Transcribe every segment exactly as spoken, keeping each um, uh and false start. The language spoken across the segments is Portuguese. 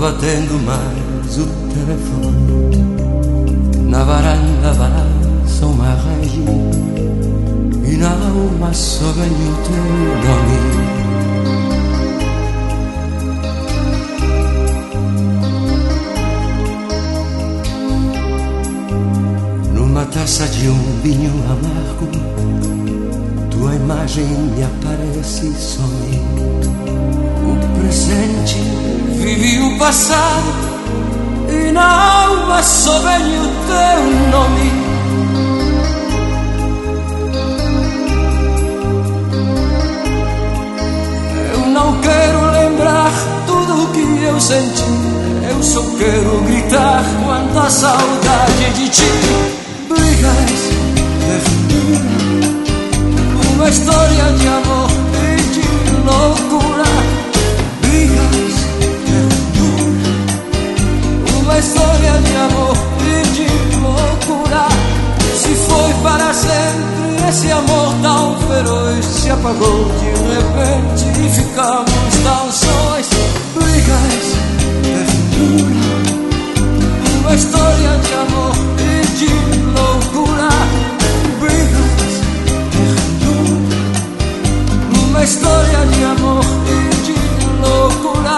batendo mais o telefone. Na varanda balança uma rede e na alma só vem o teu nome. Numa taça de um vinho amargo, tua imagem me aparece sonho. O presente vive o passado e na alma só vem o teu nome. Eu não quero lembrar tudo o que eu senti, eu só quero gritar quanta saudade de ti. Brigas de figura, uma história de amor e de loucura. Brigas de figura, uma história de amor e de loucura. Se foi para sempre esse amor tão feroz, se apagou de repente e ficamos tão sós. Brigas de figura, uma história de amor e de loucura. Brigas de figura, uma história de amor e de loucura.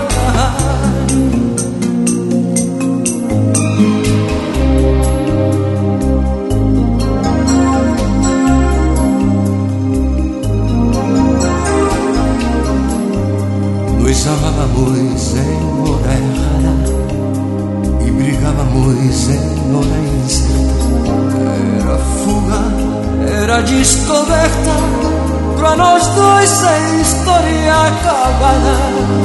Nós amávamos em hora errada e brigávamos em hora incerta. Era fuga, era descoberta, pra nós dois sem história acabada.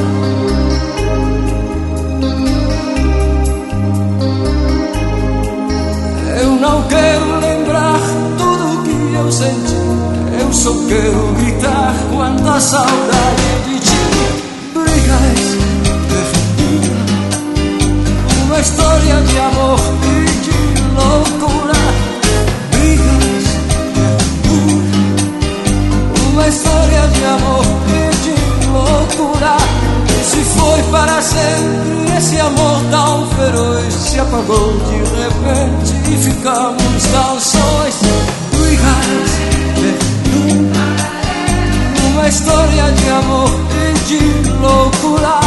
Eu não quero lembrar tudo o que eu senti, eu só quero gritar quanta saudade de ti. Brigas de figura, uma história de amor e de loucura. Brigas de figura, uma história de amor e de loucura. Se foi para sempre esse amor tão feroz, se apagou de repente e ficamos tão sós. Brigas de figura, uma história de amor e de loucura.